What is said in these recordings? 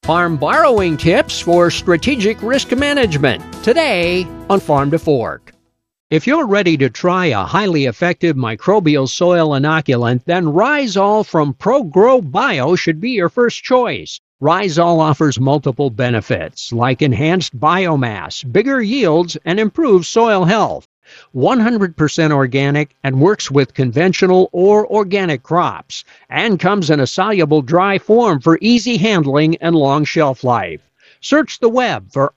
Farm borrowing tips for strategic risk management, today on Farm to Fork. If you're ready to try a highly effective microbial soil inoculant, then Rhizol from ProGrow Bio should be your first choice. Rhizol offers multiple benefits, like enhanced biomass, bigger yields, and improved soil health. 100% organic and works with conventional or organic crops, and comes in a soluble dry form for easy handling and long shelf life. Search the web for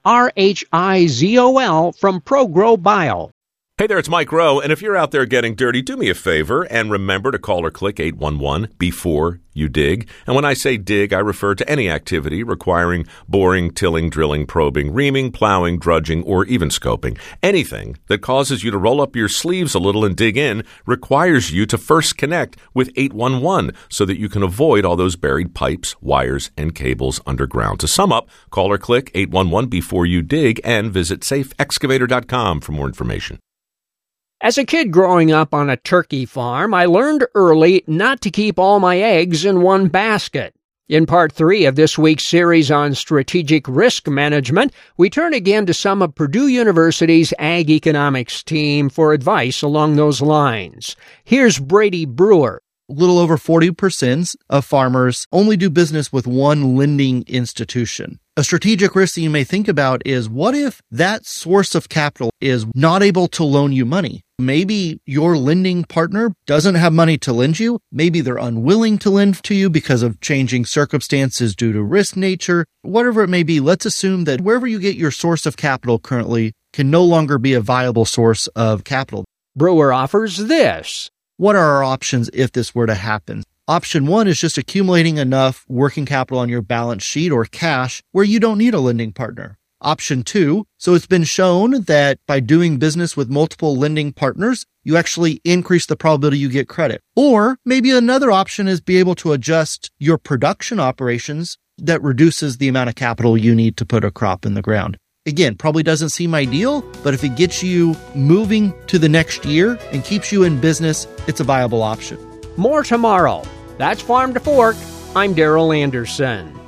RHIZOL from ProGrow Bio. Hey there, it's Mike Rowe, and if you're out there getting dirty, do me a favor and remember to call or click 811 before you dig. And when I say dig, I refer to any activity requiring boring, tilling, drilling, probing, reaming, plowing, drudging, or even scoping. Anything that causes you to roll up your sleeves a little and dig in requires you to first connect with 811 so that you can avoid all those buried pipes, wires, and cables underground. To sum up, call or click 811 before you dig and visit safeexcavator.com for more information. As a kid growing up on a turkey farm, I learned early not to keep all my eggs in one basket. In part 3 of this week's series on strategic risk management, we turn again to some of Purdue University's Ag Economics team for advice along those lines. Here's Brady Brewer. A little over 40% of farmers only do business with one lending institution. A strategic risk that you may think about is, what if that source of capital is not able to loan you money? Maybe your lending partner doesn't have money to lend you. Maybe they're unwilling to lend to you because of changing circumstances due to risk nature. Whatever it may be, let's assume that wherever you get your source of capital currently can no longer be a viable source of capital. Brewer offers this. What are our options if this were to happen? Option 1 is just accumulating enough working capital on your balance sheet or cash where you don't need a lending partner. Option 2, so it's been shown that by doing business with multiple lending partners, you actually increase the probability you get credit. Or maybe another option is be able to adjust your production operations that reduces the amount of capital you need to put a crop in the ground. Again, probably doesn't seem ideal, but if it gets you moving to the next year and keeps you in business, it's a viable option. More tomorrow. That's Farm to Fork. I'm Darrell Anderson.